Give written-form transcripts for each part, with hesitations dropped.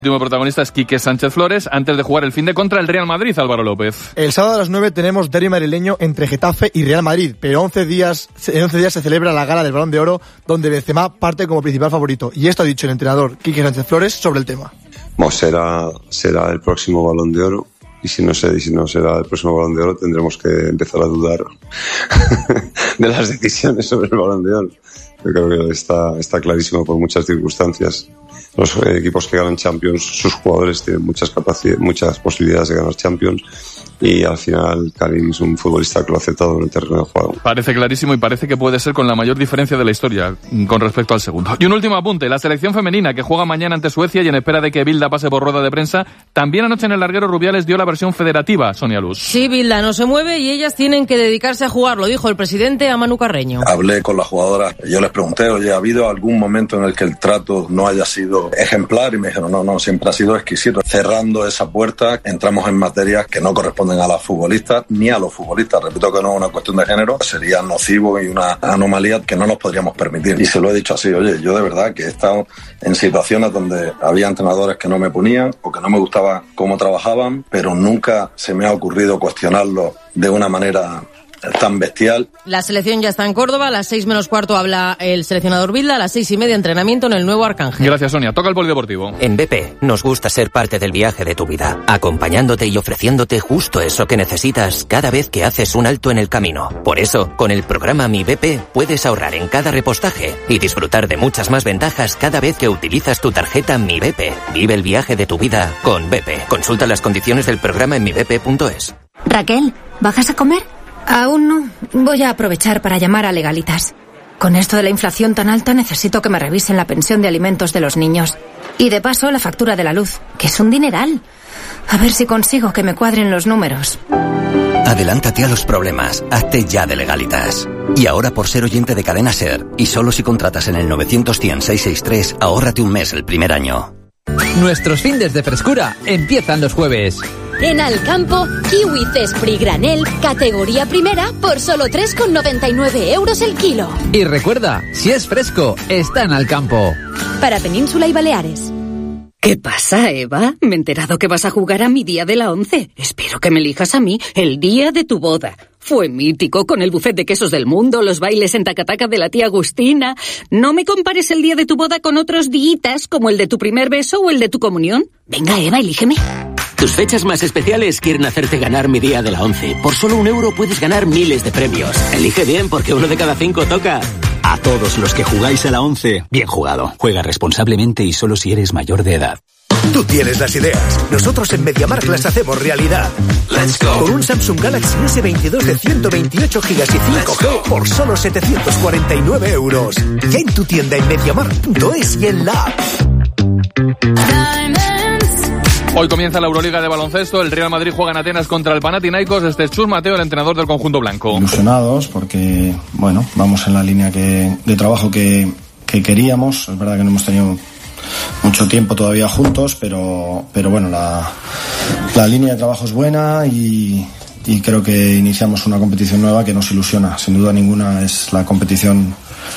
El último protagonista es Quique Sánchez Flores, antes de jugar el finde contra el Real Madrid, Álvaro López. El sábado a las 9 tenemos derbi madrileño entre Getafe y Real Madrid, pero en 11 días se celebra la gala del Balón de Oro, donde Benzema parte como principal favorito. Y esto ha dicho el entrenador Quique Sánchez Flores sobre el tema. Será el próximo Balón de Oro. Y si no será el próximo Balón de Oro, tendremos que empezar a dudar de las decisiones sobre el Balón de Oro. Yo creo que está clarísimo por muchas circunstancias. Los equipos que ganan Champions, sus jugadores tienen muchas posibilidades de ganar Champions, y al final Karim es un futbolista que lo ha aceptado en el terreno de juego. Parece clarísimo y parece que puede ser con la mayor diferencia de la historia con respecto al segundo. Y un último apunte, la selección femenina que juega mañana ante Suecia y en espera de que Bilda pase por rueda de prensa, también anoche en el larguero Rubiales dio la versión federativa, Sonia Luz. Sí, Bilda no se mueve y ellas tienen que dedicarse a jugar, lo dijo el presidente a Manu Carreño. Hablé con las jugadoras, yo les pregunté, oye, ¿ha habido algún momento en el que el trato no haya sido ejemplar? Y me dijeron, no, siempre ha sido exquisito. Cerrando esa puerta, entramos en materias que no corresponden a las futbolistas ni a los futbolistas. Repito que no es una cuestión de género, sería nocivo y una anomalía que no nos podríamos permitir. Y se lo he dicho así, oye, yo de verdad que he estado en situaciones donde había entrenadores que no me ponían o que no me gustaba cómo trabajaban, pero nunca se me ha ocurrido cuestionarlo de una manera tan bestial. La selección ya está en Córdoba, a las 6 menos cuarto habla el seleccionador Bilda, a las 6:30 entrenamiento en el nuevo Arcángel. Gracias, Sonia. Toca el polideportivo. En BP nos gusta ser parte del viaje de tu vida, acompañándote y ofreciéndote justo eso que necesitas cada vez que haces un alto en el camino. Por eso, con el programa Mi BP puedes ahorrar en cada repostaje y disfrutar de muchas más ventajas cada vez que utilizas tu tarjeta Mi BP. Vive el viaje de tu vida con BP. Consulta las condiciones del programa en mibp.es. Raquel, ¿bajas a comer? Aún no. Voy a aprovechar para llamar a Legalitas. Con esto de la inflación tan alta necesito que me revisen la pensión de alimentos de los niños. Y de paso la factura de la luz, que es un dineral. A ver si consigo que me cuadren los números. Adelántate a los problemas. Hazte ya de Legalitas. Y ahora, por ser oyente de Cadena SER, y solo si contratas en el 900-100-663, ahórrate un mes el primer año. Nuestros findes de frescura empiezan los jueves. En Alcampo, kiwi Cespri granel, categoría primera, por solo 3,99 € el kilo. Y recuerda, si es fresco, está en Alcampo. Para Península y Baleares. ¿Qué pasa, Eva? Me he enterado que vas a jugar a mi día de la 11. Espero que me elijas a mí el día de tu boda. Fue mítico, con el buffet de quesos del mundo, los bailes en tacataca de la tía Agustina. No me compares el día de tu boda con otros días, como el de tu primer beso o el de tu comunión. Venga, Eva, elígeme. Tus fechas más especiales quieren hacerte ganar mi día de la 11. Por solo €1 puedes ganar miles de premios. Elige bien, porque 1 de cada 5 toca. A todos los que jugáis a la 11, bien jugado. Juega responsablemente y solo si eres mayor de edad. Tú tienes las ideas. Nosotros en MediaMarkt las hacemos realidad. Let's go. Con un Samsung Galaxy S22 de 128 GB y 5G por solo 749 €. Ya en tu tienda en MediaMarkt.es y en la app. Hoy comienza la Euroliga de baloncesto. El Real Madrid juega en Atenas contra el Panathinaikos. Este es Chus Mateo, el entrenador del conjunto blanco. Ilusionados porque, bueno, vamos en la línea de trabajo que queríamos. Es verdad que no hemos tenido mucho tiempo todavía juntos, pero bueno, la línea de trabajo es buena y creo que iniciamos una competición nueva que nos ilusiona. Sin duda ninguna es la competición,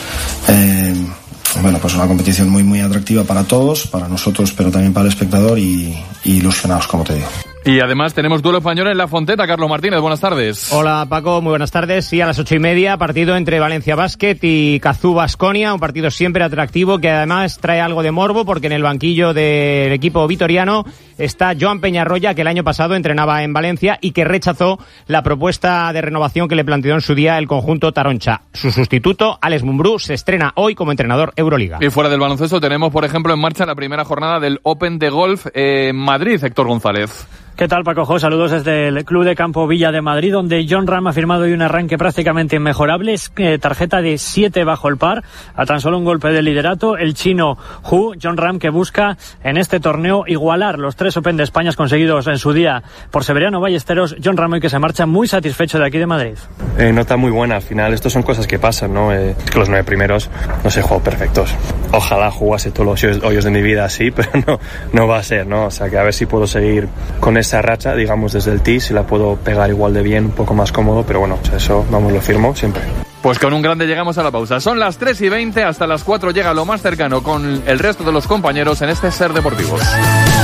pues una competición muy muy atractiva para todos, para nosotros, pero también para el espectador y ilusionados, como te digo. Y además tenemos duelo español en La Fonteta. Carlos Martínez, buenas tardes. Hola Paco, muy buenas tardes. Sí, a las 8:30, partido entre Valencia Basket y Cazú Baskonia, un partido siempre atractivo que además trae algo de morbo porque en el banquillo del equipo vitoriano está Joan Peñarroya, que el año pasado entrenaba en Valencia y que rechazó la propuesta de renovación que le planteó en su día el conjunto Taroncha. Su sustituto, Alex Mumbrú, se estrena hoy como entrenador Euroliga. Y fuera del baloncesto tenemos, por ejemplo, en marcha la primera jornada del Open de Golf en Madrid. Héctor González. ¿Qué tal, Paco? Saludos desde el Club de Campo Villa de Madrid, donde Jon Rahm ha firmado hoy un arranque prácticamente inmejorable. Tarjeta de 7 bajo el par, a tan solo un golpe de liderato. El chino Hu, Jon Rahm, que busca en este torneo igualar los 3 Open de España conseguidos en su día por Severiano Ballesteros. Jon Rahm hoy que se marcha muy satisfecho de aquí de Madrid. Nota muy buena. Al final, esto son cosas que pasan, ¿no? Es que los 9 primeros no se juegan perfectos. Ojalá jugase todos los hoyos de mi vida así, pero no va a ser, ¿no? O sea, que a ver si puedo seguir con esa racha, digamos, desde el tee, si la puedo pegar igual de bien, un poco más cómodo, pero bueno, eso, vamos, lo firmo siempre. Pues con un grande llegamos a la pausa. Son las 3:20, hasta las 4 llega lo más cercano con el resto de los compañeros en este Ser Deportivos.